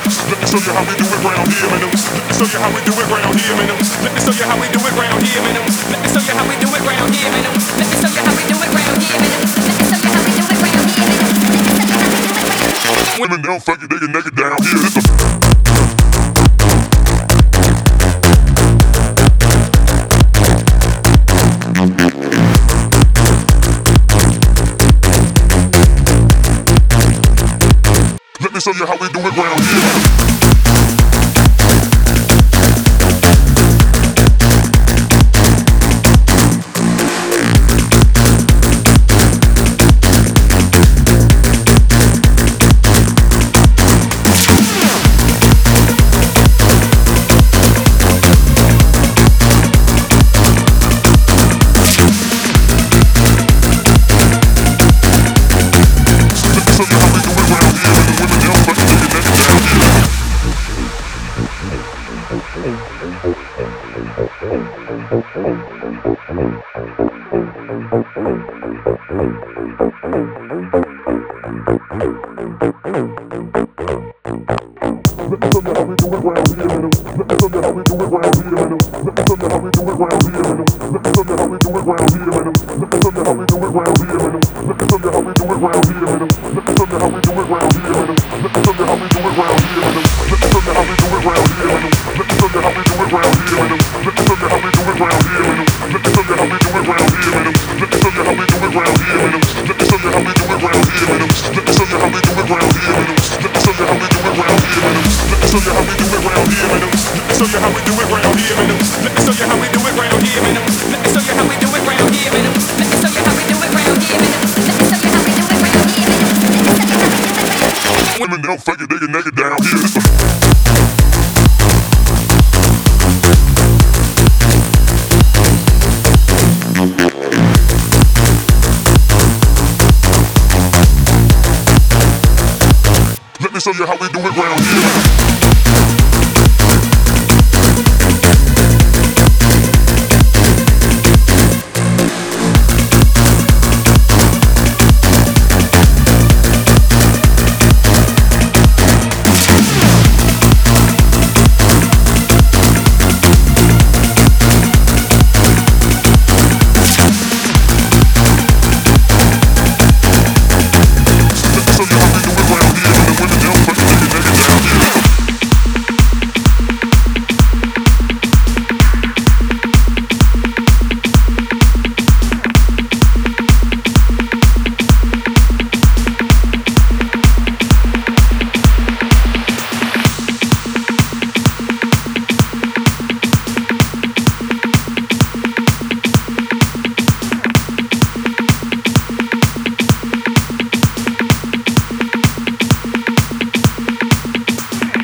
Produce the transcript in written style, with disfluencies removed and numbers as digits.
Let me show you how we do it round here, man. Let me show you how we do it round here, man. Let me show you how we do it round here, man. Let me show you how we do it round here, man. Let me show you how we do it round here, man. Let me show you how we do it round here, man. Let me show you how we do it round here, man. Women don't fuck it, they can naked down here. Let me show you how we do it round here. Women don't fuck it, they can naked down here. Let me show you how we do it round here.